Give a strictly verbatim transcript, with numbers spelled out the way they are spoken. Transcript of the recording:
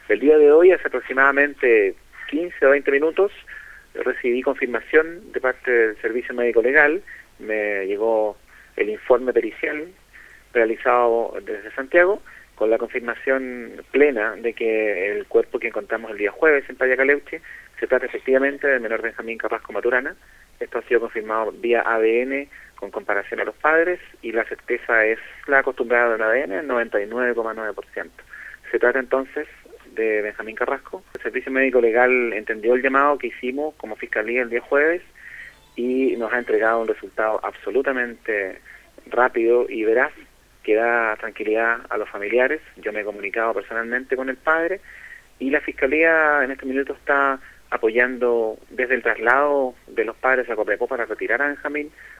El día de hoy, hace aproximadamente quince o veinte minutos, recibí confirmación de parte del Servicio Médico Legal. Me llegó el informe pericial realizado desde Santiago, con la confirmación plena de que el cuerpo que encontramos el día jueves en Playa Caleuche se trata efectivamente del menor Benjamín Carrasco Maturana. Esto ha sido confirmado vía A D N con comparación a los padres, y la certeza es la acostumbrada del A D N, el noventa y nueve coma nueve por ciento. Se trata entonces de Benjamín Carrasco. El Servicio Médico Legal entendió el llamado que hicimos como Fiscalía el día jueves y nos ha entregado un resultado absolutamente rápido y veraz que da tranquilidad a los familiares. Yo me he comunicado personalmente con el padre y la Fiscalía en este minuto está apoyando desde el traslado de los padres a Copiapó para retirar a Benjamín